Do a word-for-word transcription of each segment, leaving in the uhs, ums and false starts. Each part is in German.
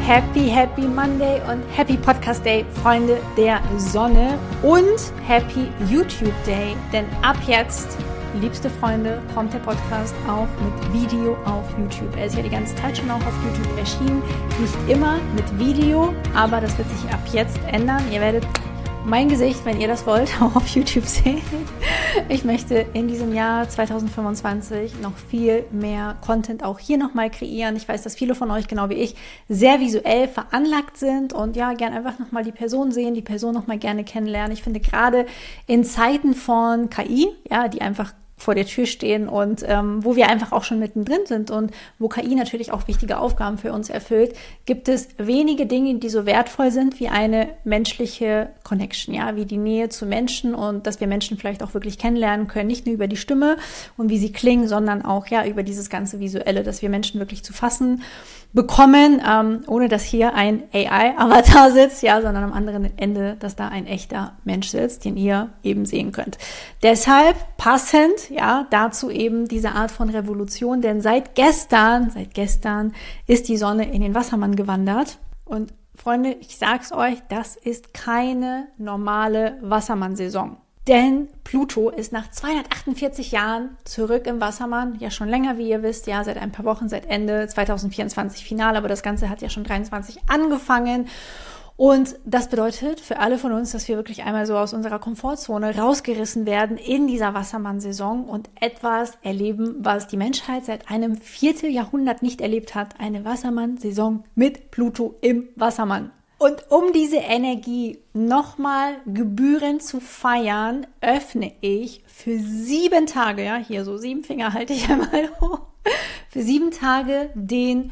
Happy, Happy Monday und Happy Podcast Day, Freunde der Sonne, und Happy YouTube Day, denn ab jetzt, liebste Freunde, kommt der Podcast auch mit Video auf YouTube. Er ist ja die ganze Zeit schon auch auf YouTube erschienen, nicht immer mit Video, aber das wird sich ab jetzt ändern. Ihr werdet mein Gesicht, wenn ihr das wollt, auch auf YouTube sehen. Ich möchte in diesem Jahr zwanzig fünfundzwanzig noch viel mehr Content auch hier nochmal kreieren. Ich weiß, dass viele von euch, genau wie ich, sehr visuell veranlagt sind und ja, gern einfach nochmal die Person sehen, die Person nochmal gerne kennenlernen. Ich finde, gerade in Zeiten von K I, ja, die einfach vor der Tür stehen und ähm, wo wir einfach auch schon mittendrin sind und wo K I natürlich auch wichtige Aufgaben für uns erfüllt, gibt es wenige Dinge, die so wertvoll sind wie eine menschliche Connection, ja, wie die Nähe zu Menschen und dass wir Menschen vielleicht auch wirklich kennenlernen können, nicht nur über die Stimme und wie sie klingen, sondern auch ja über dieses ganze Visuelle, dass wir Menschen wirklich zu fassen bekommen, ähm, ohne dass hier ein A I-Avatar sitzt, ja, sondern am anderen Ende, dass da ein echter Mensch sitzt, den ihr eben sehen könnt. Deshalb passend, ja, dazu eben diese Art von Revolution, denn seit gestern, seit gestern ist die Sonne in den Wassermann gewandert und Freunde, ich sag's euch, das ist keine normale Wassermann-Saison. Denn Pluto ist nach zweihundertachtundvierzig Jahren zurück im Wassermann, ja schon länger, wie ihr wisst, ja seit ein paar Wochen, seit Ende zwanzig vierundzwanzig final, aber das Ganze hat ja schon dreiundzwanzig angefangen. Und das bedeutet für alle von uns, dass wir wirklich einmal so aus unserer Komfortzone rausgerissen werden in dieser Wassermann-Saison und etwas erleben, was die Menschheit seit einem Vierteljahrhundert nicht erlebt hat. Eine Wassermann-Saison mit Pluto im Wassermann. Und um diese Energie nochmal gebührend zu feiern, öffne ich für sieben Tage, ja, hier so sieben Finger halte ich einmal hoch, für sieben Tage den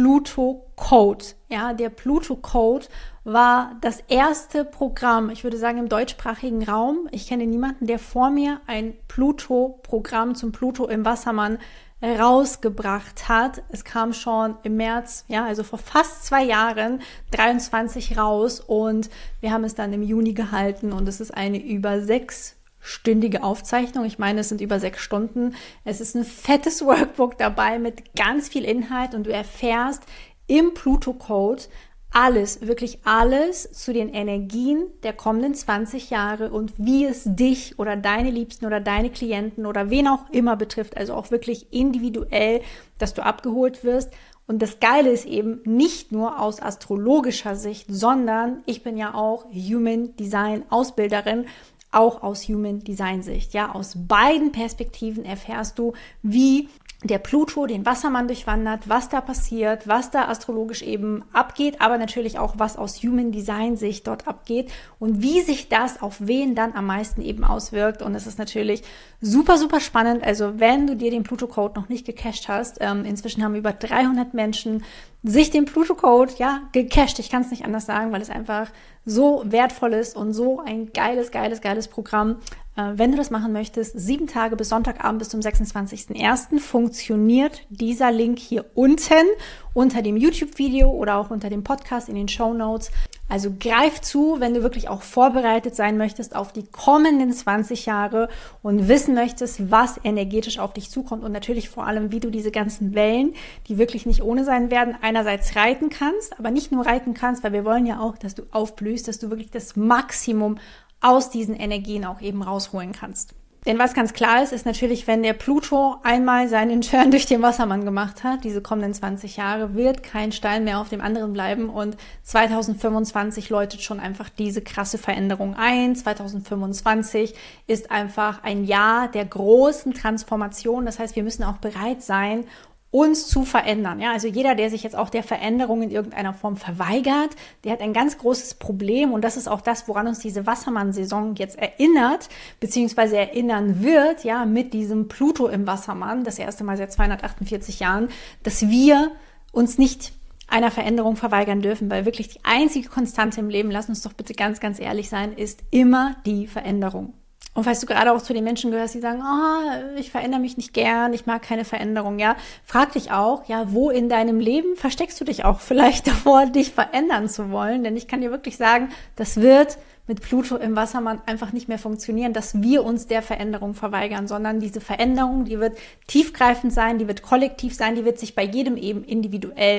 Pluto-Code. Ja, der Pluto-Code war das erste Programm, ich würde sagen im deutschsprachigen Raum. Ich kenne niemanden, der vor mir ein Pluto-Programm zum Pluto im Wassermann rausgebracht hat. Es kam schon im März, ja, also vor fast zwei Jahren, dreiundzwanzig raus und wir haben es dann im Juni gehalten und es ist eine über sechsstündige Aufzeichnung. Ich meine, es sind über sechs Stunden. Es ist ein fettes Workbook dabei mit ganz viel Inhalt und du erfährst im Pluto-Code alles, wirklich alles zu den Energien der kommenden zwanzig Jahre und wie es dich oder deine Liebsten oder deine Klienten oder wen auch immer betrifft, also auch wirklich individuell, dass du abgeholt wirst. Und das Geile ist eben nicht nur aus astrologischer Sicht, sondern ich bin ja auch Human Design Ausbilderin, auch aus Human Design Sicht. Ja, aus beiden Perspektiven erfährst du, wie der Pluto den Wassermann durchwandert, was da passiert, was da astrologisch eben abgeht, aber natürlich auch, was aus Human Design Sicht dort abgeht und wie sich das auf wen dann am meisten eben auswirkt. Und es ist natürlich super, super spannend. Also wenn du dir den Pluto-Code noch nicht gecached hast, ähm, inzwischen haben über dreihundert Menschen sich den Pluto-Code, ja, gecached. Ich kann es nicht anders sagen, weil es einfach so wertvoll ist und so ein geiles, geiles, geiles Programm. Äh, wenn du das machen möchtest, sieben Tage bis Sonntagabend bis zum sechsundzwanzigsten ersten funktioniert dieser Link hier unten unter dem YouTube-Video oder auch unter dem Podcast in den Shownotes. Also greif zu, wenn du wirklich auch vorbereitet sein möchtest auf die kommenden zwanzig Jahre und wissen möchtest, was energetisch auf dich zukommt und natürlich vor allem, wie du diese ganzen Wellen, die wirklich nicht ohne sein werden, einerseits reiten kannst, aber nicht nur reiten kannst, weil wir wollen ja auch, dass du aufblühst, dass du wirklich das Maximum aus diesen Energien auch eben rausholen kannst. Denn was ganz klar ist, ist natürlich, wenn der Pluto einmal seinen Turn durch den Wassermann gemacht hat, diese kommenden zwanzig Jahre, wird kein Stein mehr auf dem anderen bleiben und zwanzig fünfundzwanzig läutet schon einfach diese krasse Veränderung ein. zwanzig fünfundzwanzig ist einfach ein Jahr der großen Transformation. Das heißt, wir müssen auch bereit sein, uns zu verändern. Ja, also jeder, der sich jetzt auch der Veränderung in irgendeiner Form verweigert, der hat ein ganz großes Problem und das ist auch das, woran uns diese Wassermann-Saison jetzt erinnert, beziehungsweise erinnern wird, ja, mit diesem Pluto im Wassermann, das erste Mal seit zweihundertachtundvierzig Jahren, dass wir uns nicht einer Veränderung verweigern dürfen, weil wirklich die einzige Konstante im Leben, lass uns doch bitte ganz, ganz ehrlich sein, ist immer die Veränderung. Und falls du gerade auch zu den Menschen gehörst, die sagen, oh, ich verändere mich nicht gern, ich mag keine Veränderung, ja, frag dich auch, ja, wo in deinem Leben versteckst du dich auch vielleicht davor, dich verändern zu wollen? Denn ich kann dir wirklich sagen, das wird mit Pluto im Wassermann einfach nicht mehr funktionieren, dass wir uns der Veränderung verweigern, sondern diese Veränderung, die wird tiefgreifend sein, die wird kollektiv sein, die wird sich bei jedem eben individuell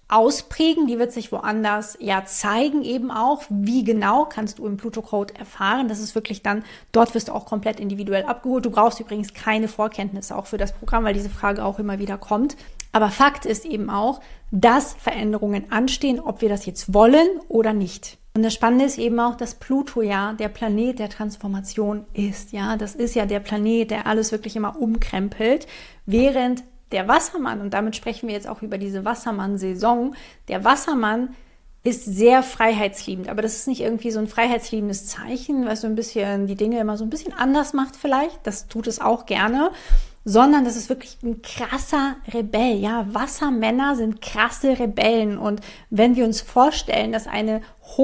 ausprägen, die wird sich woanders ja zeigen eben auch. Wie genau, kannst du im Pluto-Code erfahren. Das ist wirklich dann, dort wirst du auch komplett individuell abgeholt. Du brauchst übrigens keine Vorkenntnisse auch für das Programm, weil diese Frage auch immer wieder kommt. Aber Fakt ist eben auch, dass Veränderungen anstehen, ob wir das jetzt wollen oder nicht. Und das Spannende ist eben auch, dass Pluto ja der Planet der Transformation ist. Ja, das ist ja der Planet, der alles wirklich immer umkrempelt, während der Wassermann, und damit sprechen wir jetzt auch über diese Wassermann-Saison, der Wassermann ist sehr freiheitsliebend, aber das ist nicht irgendwie so ein freiheitsliebendes Zeichen, was so ein bisschen die Dinge immer so ein bisschen anders macht vielleicht, das tut es auch gerne, sondern das ist wirklich ein krasser Rebell. Ja, Wassermänner sind krasse Rebellen, und wenn wir uns vorstellen, dass eine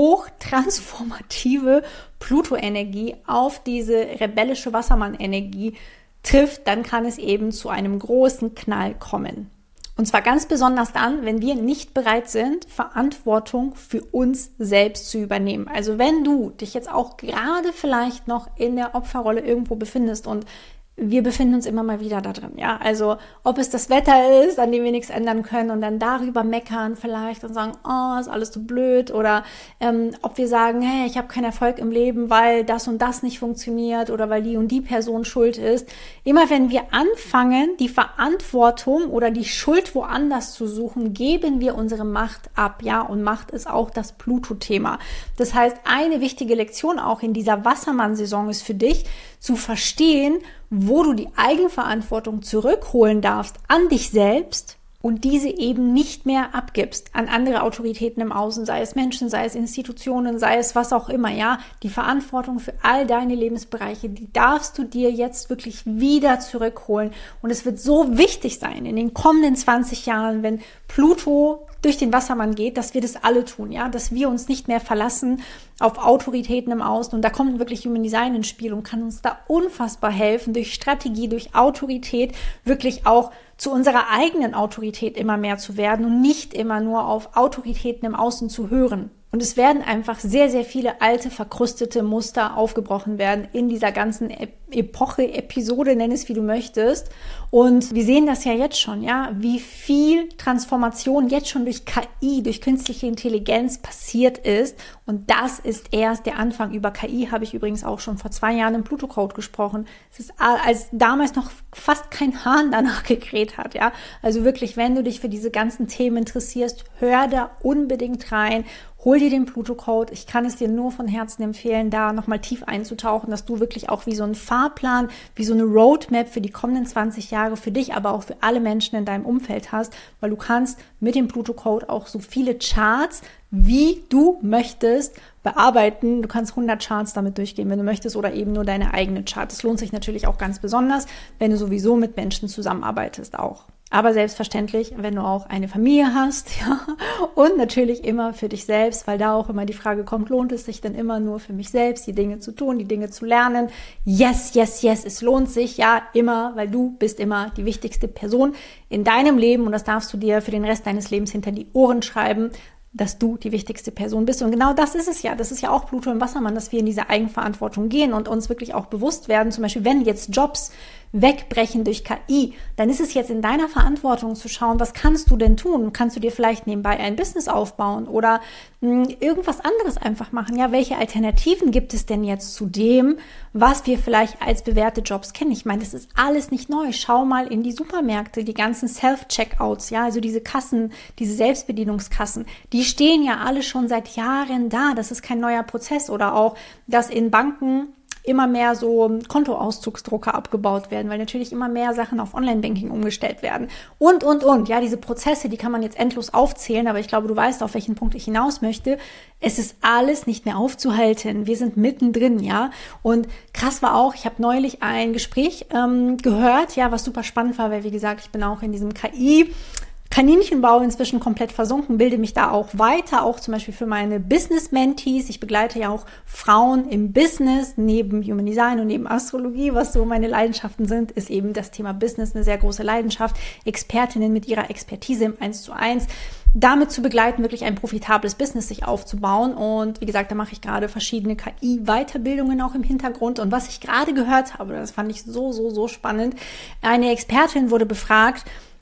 hochtransformative Pluto-Energie auf diese rebellische Wassermann-Energie trifft, dann kann es eben zu einem großen Knall kommen. Und zwar ganz besonders dann, wenn wir nicht bereit sind, Verantwortung für uns selbst zu übernehmen. Also wenn du dich jetzt auch gerade vielleicht noch in der Opferrolle irgendwo befindest, und wir befinden uns immer mal wieder da drin, ja. Also ob es das Wetter ist, an dem wir nichts ändern können und dann darüber meckern vielleicht und sagen, oh, ist alles so blöd, oder ähm, ob wir sagen, hey, ich habe keinen Erfolg im Leben, weil das und das nicht funktioniert oder weil die und die Person schuld ist. Immer wenn wir anfangen, die Verantwortung oder die Schuld woanders zu suchen, geben wir unsere Macht ab, ja. Und Macht ist auch das Pluto-Thema. Das heißt, eine wichtige Lektion auch in dieser Wassermann-Saison ist für dich, zu verstehen, wo du die Eigenverantwortung zurückholen darfst an dich selbst und diese eben nicht mehr abgibst an andere Autoritäten im Außen, sei es Menschen, sei es Institutionen, sei es was auch immer, ja. Die Verantwortung für all deine Lebensbereiche, die darfst du dir jetzt wirklich wieder zurückholen. Und es wird so wichtig sein in den kommenden zwanzig Jahren, wenn Pluto durch den Wassermann geht, dass wir das alle tun, ja, dass wir uns nicht mehr verlassen auf Autoritäten im Außen. Und da kommt wirklich Human Design ins Spiel und kann uns da unfassbar helfen, durch Strategie, durch Autorität wirklich auch zu unserer eigenen Autorität immer mehr zu werden und nicht immer nur auf Autoritäten im Außen zu hören. Und es werden einfach sehr, sehr viele alte, verkrustete Muster aufgebrochen werden in dieser ganzen Epoche, Episode, nenn es wie du möchtest. Und wir sehen das ja jetzt schon, ja, wie viel Transformation jetzt schon durch K I, durch künstliche Intelligenz passiert ist. Und das ist erst der Anfang. Über K I habe ich übrigens auch schon vor zwei Jahren im Pluto-Code gesprochen. Es ist, als damals noch fast kein Hahn danach gekräht hat, ja. Also wirklich, wenn du dich für diese ganzen Themen interessierst, hör da unbedingt rein. Hol dir den Pluto-Code. Ich kann es dir nur von Herzen empfehlen, da nochmal tief einzutauchen, dass du wirklich auch wie so ein Fahrplan, wie so eine Roadmap für die kommenden zwanzig Jahre für dich, aber auch für alle Menschen in deinem Umfeld hast, weil du kannst mit dem Pluto-Code auch so viele Charts, wie du möchtest, bearbeiten. Du kannst hundert Charts damit durchgehen, wenn du möchtest, oder eben nur deine eigene Chart. Das lohnt sich natürlich auch ganz besonders, wenn du sowieso mit Menschen zusammenarbeitest auch. Aber selbstverständlich, wenn du auch eine Familie hast, ja, und natürlich immer für dich selbst, weil da auch immer die Frage kommt, lohnt es sich denn immer nur für mich selbst, die Dinge zu tun, die Dinge zu lernen? Yes, yes, yes, es lohnt sich, ja, immer, weil du bist immer die wichtigste Person in deinem Leben, und das darfst du dir für den Rest deines Lebens hinter die Ohren schreiben, dass du die wichtigste Person bist. Und genau das ist es ja. Das ist ja auch Pluto im Wassermann, dass wir in diese Eigenverantwortung gehen und uns wirklich auch bewusst werden. Zum Beispiel, wenn jetzt Jobs wegbrechen durch K I, dann ist es jetzt in deiner Verantwortung zu schauen, was kannst du denn tun? Kannst du dir vielleicht nebenbei ein Business aufbauen oder mh, irgendwas anderes einfach machen? Ja, welche Alternativen gibt es denn jetzt zu dem, was wir vielleicht als bewährte Jobs kennen? Ich meine, das ist alles nicht neu. Schau mal in die Supermärkte, die ganzen Self-Checkouts, ja, also diese Kassen, diese Selbstbedienungskassen, die stehen ja alle schon seit Jahren da. Das ist kein neuer Prozess. Oder auch, dass in Banken immer mehr so Kontoauszugsdrucker abgebaut werden, weil natürlich immer mehr Sachen auf Online-Banking umgestellt werden. Und, und, und. Ja, diese Prozesse, die kann man jetzt endlos aufzählen, aber ich glaube, du weißt, auf welchen Punkt ich hinaus möchte. Es ist alles nicht mehr aufzuhalten. Wir sind mittendrin, ja. Und krass war auch, ich habe neulich ein Gespräch ähm, gehört, ja, was super spannend war, weil, wie gesagt, ich bin auch in diesem K I- Kaninchenbau inzwischen komplett versunken, bilde mich da auch weiter, auch zum Beispiel für meine Business-Mentees. Ich begleite ja auch Frauen im Business, neben Human Design und neben Astrologie, was so meine Leidenschaften sind, ist eben das Thema Business eine sehr große Leidenschaft. Expertinnen mit ihrer Expertise im eins zu eins damit zu begleiten, wirklich ein profitables Business sich aufzubauen. Und wie gesagt, da mache ich gerade verschiedene K I-Weiterbildungen auch im Hintergrund. Und was ich gerade gehört habe, das fand ich so, so, so spannend, eine Expertin wurde befragt,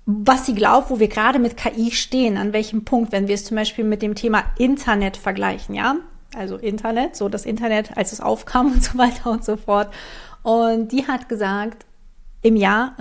was sie glaubt, wo wir gerade mit K I stehen, an welchem Punkt, wenn wir es zum Beispiel mit dem Thema Internet vergleichen, ja, also Internet, so das Internet, als es aufkam und so weiter und so fort. Und die hat gesagt, im Jahr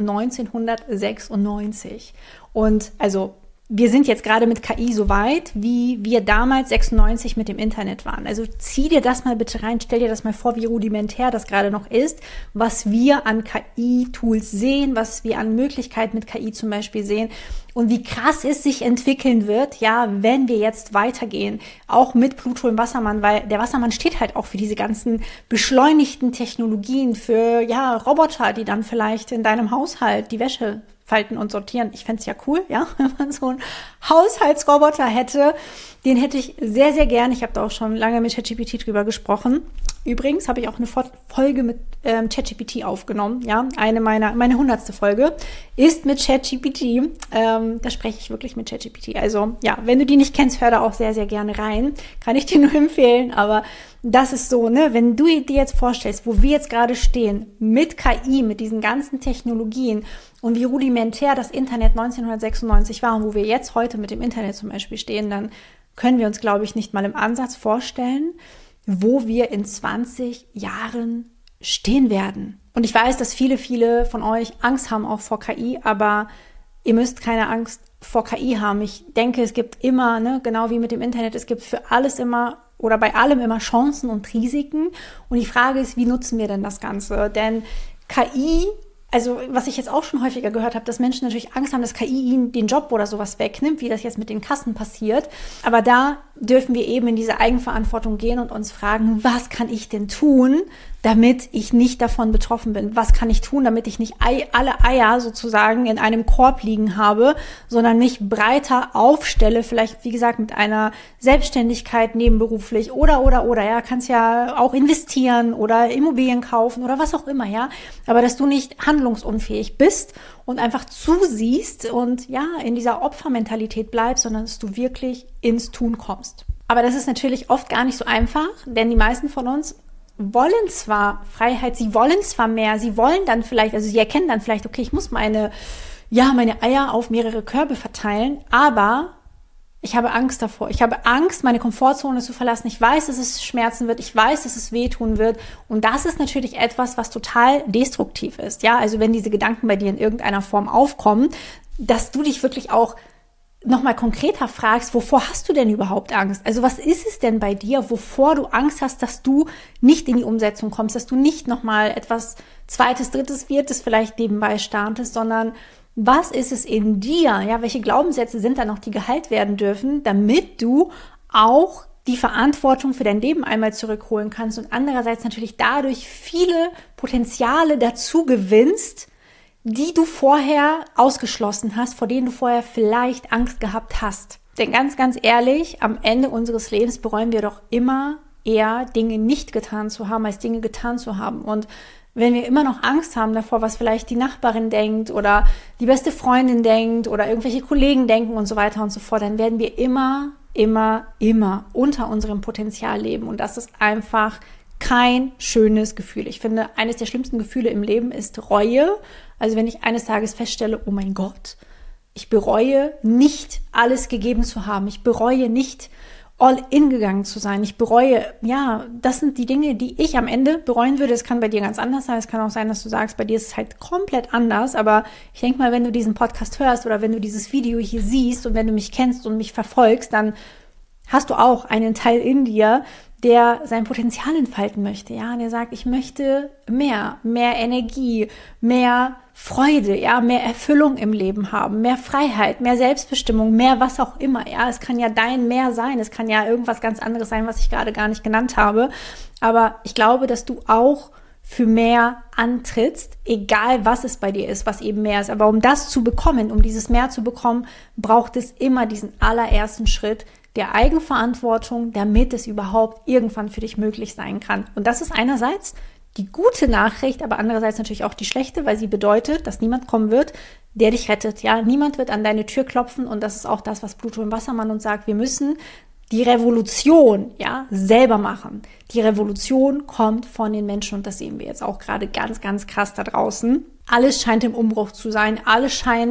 neunzehnhundertsechsundneunzig. Und also wir sind jetzt gerade mit K I so weit, wie wir damals sechsundneunzig mit dem Internet waren. Also zieh dir das mal bitte rein, stell dir das mal vor, wie rudimentär das gerade noch ist, was wir an K I-Tools sehen, was wir an Möglichkeiten mit K I zum Beispiel sehen und wie krass es sich entwickeln wird, ja, wenn wir jetzt weitergehen, auch mit Pluto im Wassermann, weil der Wassermann steht halt auch für diese ganzen beschleunigten Technologien, für, ja, Roboter, die dann vielleicht in deinem Haushalt die Wäsche falten und sortieren. Ich fände es ja cool, ja, wenn man so einen Haushaltsroboter hätte. Den hätte ich sehr, sehr gern. Ich habe da auch schon lange mit ChatGPT drüber gesprochen. Übrigens habe ich auch eine Folge mit ähm, ChatGPT aufgenommen. Ja, eine meiner, meine hundertste Folge ist mit ChatGPT. Ähm, da spreche ich wirklich mit ChatGPT. Also ja, wenn du die nicht kennst, hör da auch sehr, sehr gerne rein. Kann ich dir nur empfehlen. Aber das ist so, ne, wenn du dir jetzt vorstellst, wo wir jetzt gerade stehen, mit K I, mit diesen ganzen Technologien und wie rudimentär das Internet neunzehnhundertsechsundneunzig war und wo wir jetzt heute mit dem Internet zum Beispiel stehen, dann können wir uns, glaube ich, nicht mal im Ansatz vorstellen, wo wir in zwanzig Jahren stehen werden. Und ich weiß, dass viele, viele von euch Angst haben auch vor K I, aber ihr müsst keine Angst vor K I haben. Ich denke, es gibt immer, ne, genau wie mit dem Internet, es gibt für alles immer oder bei allem immer Chancen und Risiken. Und die Frage ist, wie nutzen wir denn das Ganze? Denn K I, also was ich jetzt auch schon häufiger gehört habe, dass Menschen natürlich Angst haben, dass K I ihnen den Job oder sowas wegnimmt, wie das jetzt mit den Kassen passiert. Aber da dürfen wir eben in diese Eigenverantwortung gehen und uns fragen, was kann ich denn tun, damit ich nicht davon betroffen bin? Was kann ich tun, damit ich nicht alle Eier sozusagen in einem Korb liegen habe, sondern mich breiter aufstelle, vielleicht, wie gesagt, mit einer Selbstständigkeit nebenberuflich oder, oder, oder, ja, kannst ja auch investieren oder Immobilien kaufen oder was auch immer, ja, aber dass du nicht handlungsunfähig bist und einfach zusiehst und ja, in dieser Opfermentalität bleibst, sondern dass du wirklich ins Tun kommst. Aber das ist natürlich oft gar nicht so einfach, denn die meisten von uns wollen zwar Freiheit, sie wollen zwar mehr, sie wollen dann vielleicht, also sie erkennen dann vielleicht, okay, ich muss meine, ja, meine Eier auf mehrere Körbe verteilen, aber ich habe Angst davor. Ich habe Angst, meine Komfortzone zu verlassen. Ich weiß, dass es schmerzen wird. Ich weiß, dass es wehtun wird. Und das ist natürlich etwas, was total destruktiv ist. Ja, also wenn diese Gedanken bei dir in irgendeiner Form aufkommen, dass du dich wirklich auch nochmal konkreter fragst, wovor hast du denn überhaupt Angst? Also was ist es denn bei dir, wovor du Angst hast, dass du nicht in die Umsetzung kommst, dass du nicht nochmal etwas Zweites, Drittes, Viertes vielleicht nebenbei startest, sondern was ist es in dir? Ja, welche Glaubenssätze sind da noch, die geheilt werden dürfen, damit du auch die Verantwortung für dein Leben einmal zurückholen kannst und andererseits natürlich dadurch viele Potenziale dazu gewinnst, die du vorher ausgeschlossen hast, vor denen du vorher vielleicht Angst gehabt hast. Denn ganz, ganz ehrlich, am Ende unseres Lebens bereuen wir doch immer eher Dinge nicht getan zu haben, als Dinge getan zu haben. Und wenn wir immer noch Angst haben davor, was vielleicht die Nachbarin denkt oder die beste Freundin denkt oder irgendwelche Kollegen denken und so weiter und so fort, dann werden wir immer, immer, immer unter unserem Potenzial leben. Und das ist einfach kein schönes Gefühl. Ich finde, eines der schlimmsten Gefühle im Leben ist Reue. Also wenn ich eines Tages feststelle, oh mein Gott, ich bereue nicht alles gegeben zu haben. Ich bereue nicht all in gegangen zu sein. Ich bereue, ja, das sind die Dinge, die ich am Ende bereuen würde. Es kann bei dir ganz anders sein. Es kann auch sein, dass du sagst, bei dir ist es halt komplett anders. Aber ich denke mal, wenn du diesen Podcast hörst oder wenn du dieses Video hier siehst und wenn du mich kennst und mich verfolgst, dann hast du auch einen Teil in dir, der sein Potenzial entfalten möchte, ja, der sagt, ich möchte mehr, mehr Energie, mehr Freude, ja, mehr Erfüllung im Leben haben, mehr Freiheit, mehr Selbstbestimmung, mehr was auch immer, ja, es kann ja dein Mehr sein, es kann ja irgendwas ganz anderes sein, was ich gerade gar nicht genannt habe, aber ich glaube, dass du auch für mehr antrittst, egal was es bei dir ist, was eben mehr ist, aber um das zu bekommen, um dieses Mehr zu bekommen, braucht es immer diesen allerersten Schritt, der Eigenverantwortung, damit es überhaupt irgendwann für dich möglich sein kann. Und das ist einerseits die gute Nachricht, aber andererseits natürlich auch die schlechte, weil sie bedeutet, dass niemand kommen wird, der dich rettet. Ja, niemand wird an deine Tür klopfen und das ist auch das, was Pluto im Wassermann uns sagt. Wir müssen die Revolution, ja, selber machen. Die Revolution kommt von den Menschen und das sehen wir jetzt auch gerade ganz, ganz krass da draußen. Alles scheint im Umbruch zu sein. Alles scheint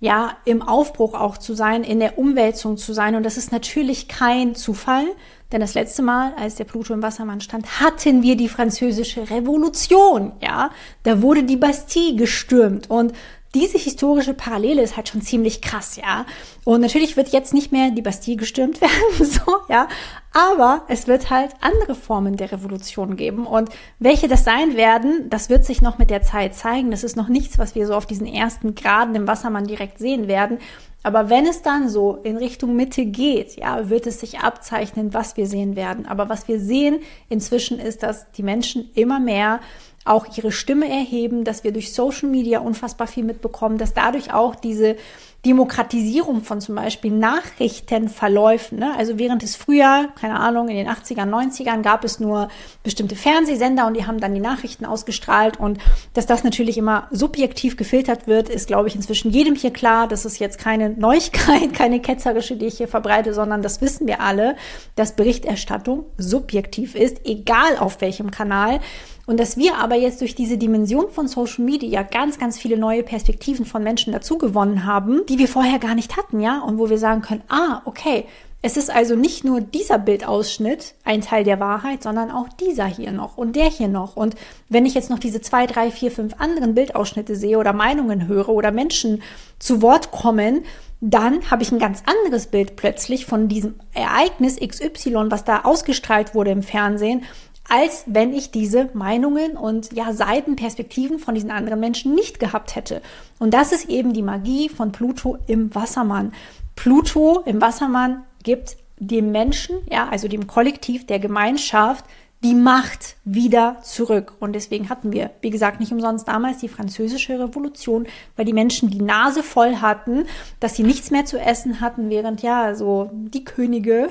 ja, im Aufbruch auch zu sein, in der Umwälzung zu sein. Und das ist natürlich kein Zufall, denn das letzte Mal, als der Pluto im Wassermann stand, hatten wir die Französische Revolution, ja. Da wurde die Bastille gestürmt und diese historische Parallele ist halt schon ziemlich krass, ja. Und natürlich wird jetzt nicht mehr die Bastille gestürmt werden, so, ja. Aber es wird halt andere Formen der Revolution geben. Und welche das sein werden, das wird sich noch mit der Zeit zeigen. Das ist noch nichts, was wir so auf diesen ersten Graden im Wassermann direkt sehen werden. Aber wenn es dann so in Richtung Mitte geht, ja, wird es sich abzeichnen, was wir sehen werden. Aber was wir sehen inzwischen ist, dass die Menschen immer mehr auch ihre Stimme erheben, dass wir durch Social Media unfassbar viel mitbekommen, dass dadurch auch diese Demokratisierung von zum Beispiel Nachrichtenverläufen, ne? Also während es früher, keine Ahnung, in den achtzigern, neunzigern gab es nur bestimmte Fernsehsender und die haben dann die Nachrichten ausgestrahlt und dass das natürlich immer subjektiv gefiltert wird, ist, glaube ich, inzwischen jedem hier klar. Das ist jetzt keine Neuigkeit, keine ketzerische, die ich hier verbreite, sondern das wissen wir alle, dass Berichterstattung subjektiv ist, egal auf welchem Kanal. Und dass wir aber jetzt durch diese Dimension von Social Media ganz, ganz viele neue Perspektiven von Menschen dazu gewonnen haben, die wir vorher gar nicht hatten, ja, und wo wir sagen können, ah, okay, es ist also nicht nur dieser Bildausschnitt ein Teil der Wahrheit, sondern auch dieser hier noch und der hier noch. Und wenn ich jetzt noch diese zwei, drei, vier, fünf anderen Bildausschnitte sehe oder Meinungen höre oder Menschen zu Wort kommen, dann habe ich ein ganz anderes Bild plötzlich von diesem Ereignis X Y, was da ausgestrahlt wurde im Fernsehen, als wenn ich diese Meinungen und ja Seitenperspektiven von diesen anderen Menschen nicht gehabt hätte. Und das ist eben die Magie von Pluto im Wassermann. Pluto im Wassermann gibt dem Menschen, ja, also dem Kollektiv, der Gemeinschaft, die Macht wieder zurück. Und deswegen hatten wir, wie gesagt, nicht umsonst damals die Französische Revolution, weil die Menschen die Nase voll hatten, dass sie nichts mehr zu essen hatten, während ja so die Könige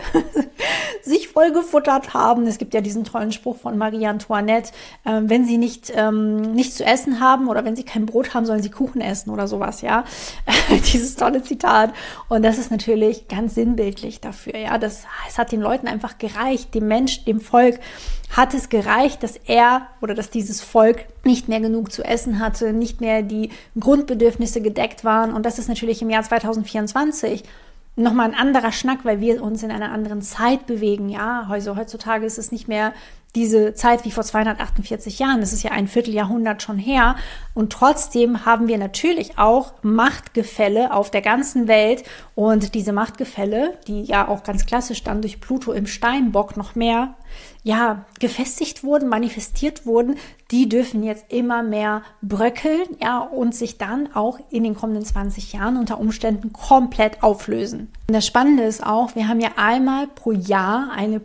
sich voll gefuttert haben. Es gibt ja diesen tollen Spruch von Marie Antoinette, äh, wenn sie nicht ähm, nichts zu essen haben oder wenn sie kein Brot haben, sollen sie Kuchen essen oder sowas, ja. Dieses tolle Zitat. Und das ist natürlich ganz sinnbildlich dafür, ja. Das, es hat den Leuten einfach gereicht, dem Mensch, dem Volk hat es gereicht, dass er oder dass dieses Volk nicht mehr genug zu essen hatte, nicht mehr die Grundbedürfnisse gedeckt waren. Und das ist natürlich im Jahr zweitausendvierundzwanzig nochmal ein anderer Schnack, weil wir uns in einer anderen Zeit bewegen. Ja, also heutzutage ist es nicht mehr diese Zeit wie vor zweihundertachtundvierzig Jahren. Das ist ja ein Vierteljahrhundert schon her. Und trotzdem haben wir natürlich auch Machtgefälle auf der ganzen Welt. Und diese Machtgefälle, die ja auch ganz klassisch dann durch Pluto im Steinbock noch mehr ja, gefestigt wurden, manifestiert wurden, die dürfen jetzt immer mehr bröckeln, ja, und sich dann auch in den kommenden zwanzig Jahren unter Umständen komplett auflösen. Und das Spannende ist auch, wir haben ja einmal pro Jahr eine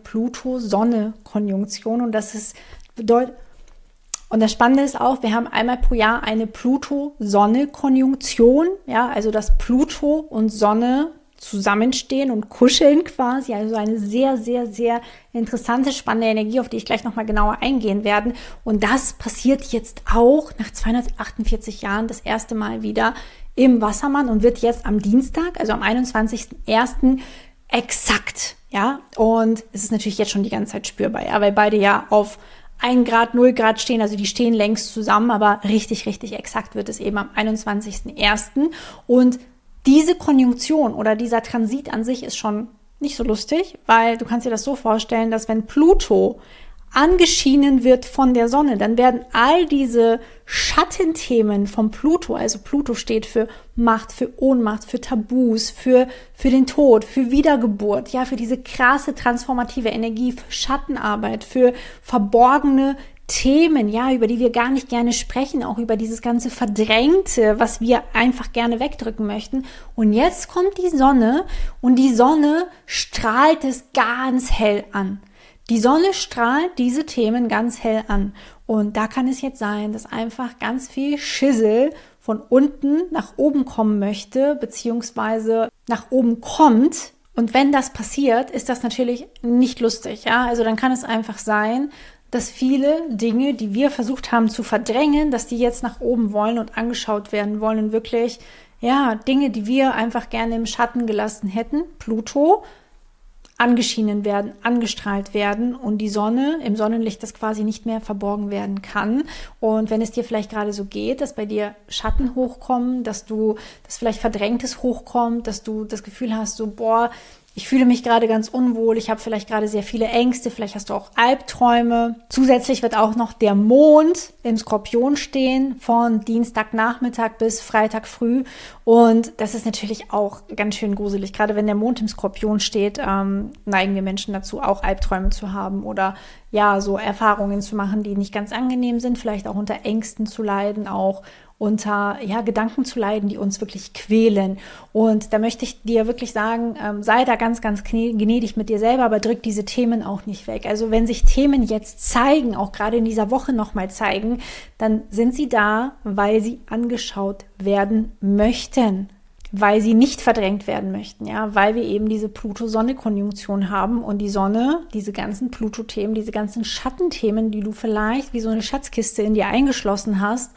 Pluto-Sonne-Konjunktion und das ist bedeutet, und das Spannende ist auch, wir haben einmal pro Jahr eine Pluto-Sonne-Konjunktion, ja, also dass Pluto und Sonne zusammenstehen und kuscheln quasi, also eine sehr, sehr, sehr interessante, spannende Energie, auf die ich gleich nochmal genauer eingehen werde. Und das passiert jetzt auch nach zweihundertachtundvierzig Jahren das erste Mal wieder im Wassermann und wird jetzt am Dienstag, also am einundzwanzigsten ersten exakt, ja, und es ist natürlich jetzt schon die ganze Zeit spürbar, ja, weil beide ja auf ein Grad, null Grad stehen, also die stehen längst zusammen, aber richtig, richtig exakt wird es eben am einundzwanzigsten ersten und diese Konjunktion oder dieser Transit an sich ist schon nicht so lustig, weil du kannst dir das so vorstellen, dass wenn Pluto angeschienen wird von der Sonne, dann werden all diese Schattenthemen vom Pluto, also Pluto steht für Macht, für Ohnmacht, für Tabus, für, für den Tod, für Wiedergeburt, ja, für diese krasse transformative Energie, für Schattenarbeit, für verborgene Themen, ja, über die wir gar nicht gerne sprechen, auch über dieses ganze Verdrängte, was wir einfach gerne wegdrücken möchten. Und jetzt kommt die Sonne und die Sonne strahlt es ganz hell an. Die Sonne strahlt diese Themen ganz hell an. Und da kann es jetzt sein, dass einfach ganz viel Schissel von unten nach oben kommen möchte, beziehungsweise nach oben kommt. Und wenn das passiert, ist das natürlich nicht lustig, ja. Also dann kann es einfach sein, dass viele Dinge, die wir versucht haben zu verdrängen, dass die jetzt nach oben wollen und angeschaut werden wollen und wirklich, ja, Dinge, die wir einfach gerne im Schatten gelassen hätten, Pluto, angeschienen werden, angestrahlt werden und die Sonne im Sonnenlicht das quasi nicht mehr verborgen werden kann. Und wenn es dir vielleicht gerade so geht, dass bei dir Schatten hochkommen, dass du, dass vielleicht Verdrängtes hochkommt, dass du das Gefühl hast, so boah, ich fühle mich gerade ganz unwohl, ich habe vielleicht gerade sehr viele Ängste, vielleicht hast du auch Albträume. Zusätzlich wird auch noch der Mond im Skorpion stehen von Dienstagnachmittag bis Freitag früh und das ist natürlich auch ganz schön gruselig. Gerade wenn der Mond im Skorpion steht, ähm, neigen wir Menschen dazu, auch Albträume zu haben oder ja, so Erfahrungen zu machen, die nicht ganz angenehm sind, vielleicht auch unter Ängsten zu leiden, auch unter ja, Gedanken zu leiden, die uns wirklich quälen. Und da möchte ich dir wirklich sagen, ähm, sei da ganz, ganz gnädig mit dir selber, aber drück diese Themen auch nicht weg. Also wenn sich Themen jetzt zeigen, auch gerade in dieser Woche nochmal zeigen, dann sind sie da, weil sie angeschaut werden möchten, weil sie nicht verdrängt werden möchten, ja, weil wir eben diese Pluto-Sonne-Konjunktion haben und die Sonne, diese ganzen Pluto-Themen, diese ganzen Schattenthemen, die du vielleicht wie so eine Schatzkiste in dir eingeschlossen hast,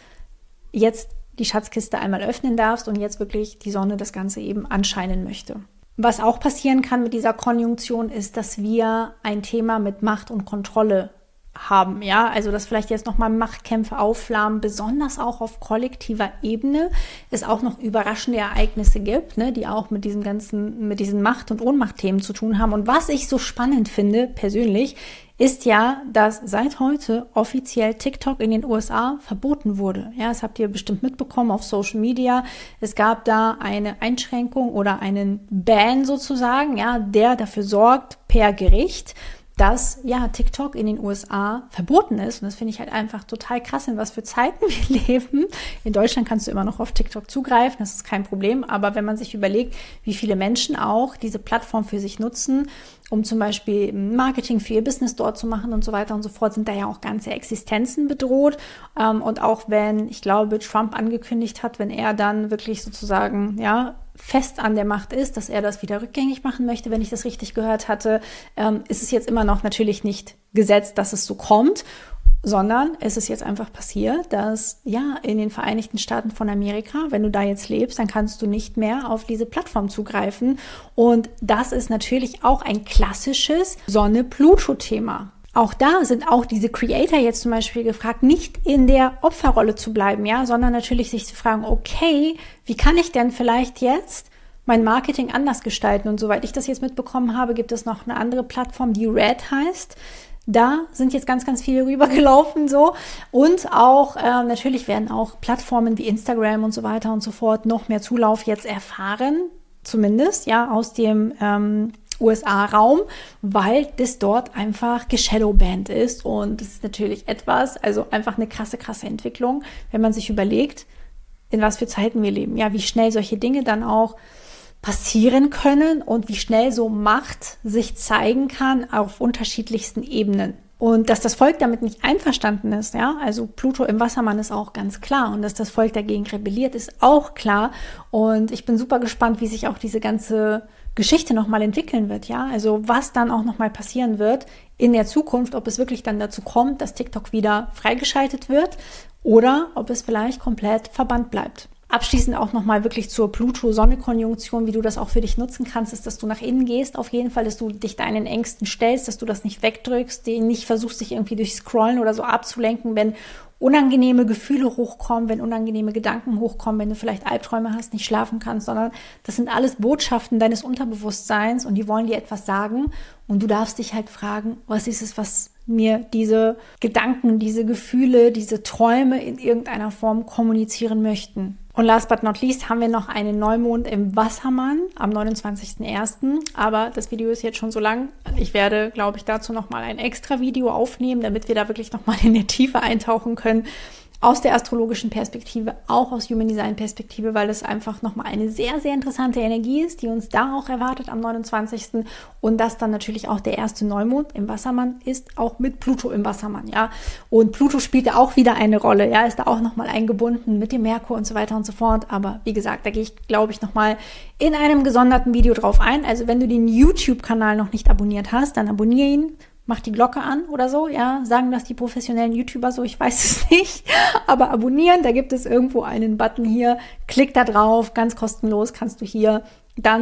jetzt die Schatzkiste einmal öffnen darfst und jetzt wirklich die Sonne das Ganze eben anscheinen möchte. Was auch passieren kann mit dieser Konjunktion ist, dass wir ein Thema mit Macht und Kontrolle haben, ja, also dass vielleicht jetzt nochmal Machtkämpfe aufflammen, besonders auch auf kollektiver Ebene, es auch noch überraschende Ereignisse gibt, ne, die auch mit diesen ganzen, mit diesen Macht- und Ohnmachtthemen zu tun haben. Und was ich so spannend finde, persönlich, ist ja, dass seit heute offiziell TikTok in den U S A verboten wurde. Ja, das habt ihr bestimmt mitbekommen auf Social Media. Es gab da eine Einschränkung oder einen Ban sozusagen, ja, der dafür sorgt per Gericht, dass ja TikTok in den U S A verboten ist. Und das finde ich halt einfach total krass, in was für Zeiten wir leben. In Deutschland kannst du immer noch auf TikTok zugreifen, das ist kein Problem. Aber wenn man sich überlegt, wie viele Menschen auch diese Plattform für sich nutzen, um zum Beispiel Marketing für ihr Business dort zu machen und so weiter und so fort, sind da ja auch ganze Existenzen bedroht. Und auch wenn, ich glaube, Trump angekündigt hat, wenn er dann wirklich sozusagen, ja, fest an der Macht ist, dass er das wieder rückgängig machen möchte, wenn ich das richtig gehört hatte, ähm, ist es jetzt immer noch natürlich nicht gesetzt, dass es so kommt, sondern es ist jetzt einfach passiert, dass ja in den Vereinigten Staaten von Amerika, wenn du da jetzt lebst, dann kannst du nicht mehr auf diese Plattform zugreifen und das ist natürlich auch ein klassisches Sonne-Pluto-Thema. Auch da sind auch diese Creator jetzt zum Beispiel gefragt, nicht in der Opferrolle zu bleiben, ja, sondern natürlich sich zu fragen, okay, wie kann ich denn vielleicht jetzt mein Marketing anders gestalten? Und soweit ich das jetzt mitbekommen habe, gibt es noch eine andere Plattform, die Red heißt. Da sind jetzt ganz, ganz viele rübergelaufen so und auch äh, natürlich werden auch Plattformen wie Instagram und so weiter und so fort noch mehr Zulauf jetzt erfahren, zumindest ja aus dem ähm, U S A-Raum, weil das dort einfach geshadowbanned ist und das ist natürlich etwas, also einfach eine krasse, krasse Entwicklung, wenn man sich überlegt, in was für Zeiten wir leben, ja, wie schnell solche Dinge dann auch passieren können und wie schnell so Macht sich zeigen kann auf unterschiedlichsten Ebenen. Und dass das Volk damit nicht einverstanden ist, ja, also Pluto im Wassermann ist auch ganz klar und dass das Volk dagegen rebelliert, ist auch klar und ich bin super gespannt, wie sich auch diese ganze Geschichte nochmal entwickeln wird, ja, also was dann auch nochmal passieren wird in der Zukunft, ob es wirklich dann dazu kommt, dass TikTok wieder freigeschaltet wird oder ob es vielleicht komplett verbannt bleibt. Abschließend auch nochmal wirklich zur Pluto-Sonne-Konjunktion, wie du das auch für dich nutzen kannst, ist, dass du nach innen gehst, auf jeden Fall, dass du dich deinen Ängsten stellst, dass du das nicht wegdrückst, nicht versuchst, dich irgendwie durch Scrollen oder so abzulenken, wenn unangenehme Gefühle hochkommen, wenn unangenehme Gedanken hochkommen, wenn du vielleicht Albträume hast, nicht schlafen kannst, sondern das sind alles Botschaften deines Unterbewusstseins und die wollen dir etwas sagen und du darfst dich halt fragen, was ist es, was mir diese Gedanken, diese Gefühle, diese Träume in irgendeiner Form kommunizieren möchten. Und last but not least haben wir noch einen Neumond im Wassermann am neunundzwanzigsten ersten Aber das Video ist jetzt schon so lang. Ich werde, glaube ich, dazu nochmal ein extra Video aufnehmen, damit wir da wirklich nochmal in die Tiefe eintauchen können. Aus der astrologischen Perspektive, auch aus Human Design Perspektive, weil es einfach nochmal eine sehr, sehr interessante Energie ist, die uns da auch erwartet am neunundzwanzigsten Und das dann natürlich auch der erste Neumond im Wassermann ist, auch mit Pluto im Wassermann, ja. Und Pluto spielt ja auch wieder eine Rolle, ja, ist da auch nochmal eingebunden mit dem Merkur und so weiter und so fort. Aber wie gesagt, da gehe ich, glaube ich, nochmal in einem gesonderten Video drauf ein. Also wenn du den YouTube-Kanal noch nicht abonniert hast, dann abonniere ihn. Mach die Glocke an oder so, ja, sagen das die professionellen YouTuber so, ich weiß es nicht, aber abonnieren, da gibt es irgendwo einen Button hier, klick da drauf, ganz kostenlos kannst du hier dann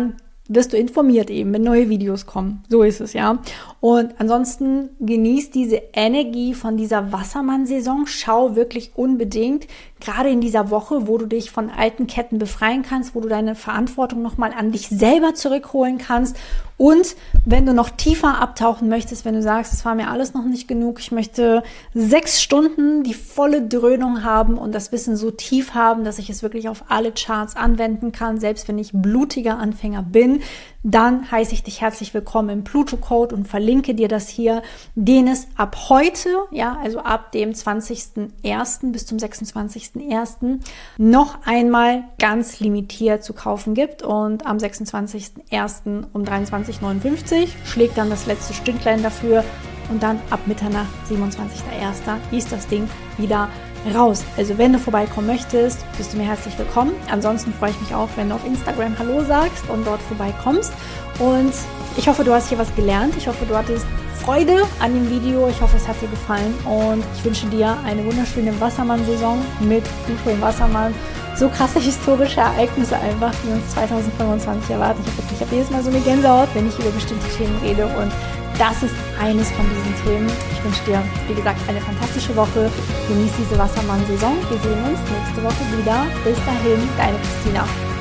wirst du informiert eben, wenn neue Videos kommen. So ist es, ja. Und ansonsten genieß diese Energie von dieser Wassermann-Saison. Schau wirklich unbedingt, gerade in dieser Woche, wo du dich von alten Ketten befreien kannst, wo du deine Verantwortung nochmal an dich selber zurückholen kannst. Und wenn du noch tiefer abtauchen möchtest, wenn du sagst, es war mir alles noch nicht genug, ich möchte sechs Stunden die volle Dröhnung haben und das Wissen so tief haben, dass ich es wirklich auf alle Charts anwenden kann, selbst wenn ich blutiger Anfänger bin, dann heiße ich dich herzlich willkommen im Pluto-Code und verlinke dir das hier, den es ab heute, ja, also ab dem zwanzigsten ersten bis zum sechsundzwanzigsten ersten noch einmal ganz limitiert zu kaufen gibt. Und am sechsundzwanzigsten ersten um dreiundzwanzig Uhr neunundfünfzig schlägt dann das letzte Stündlein dafür und dann ab Mitternacht, siebenundzwanzigsten ersten ist das Ding wieder raus. Also wenn du vorbeikommen möchtest, bist du mir herzlich willkommen. Ansonsten freue ich mich auch, wenn du auf Instagram Hallo sagst und dort vorbeikommst. Und ich hoffe, du hast hier was gelernt. Ich hoffe, du hattest Freude an dem Video. Ich hoffe, es hat dir gefallen. Und ich wünsche dir eine wunderschöne Wassermann-Saison mit Pluto im Wassermann. So krasse historische Ereignisse einfach, die uns zweitausendfünfundzwanzig erwarten. Ich habe wirklich, ich habe jedes Mal so eine Gänsehaut, wenn ich über bestimmte Themen rede. Und das ist eines von diesen Themen. Ich wünsche dir, wie gesagt, eine fantastische Woche. Genieß diese Wassermann-Saison. Wir sehen uns nächste Woche wieder. Bis dahin, deine Christina.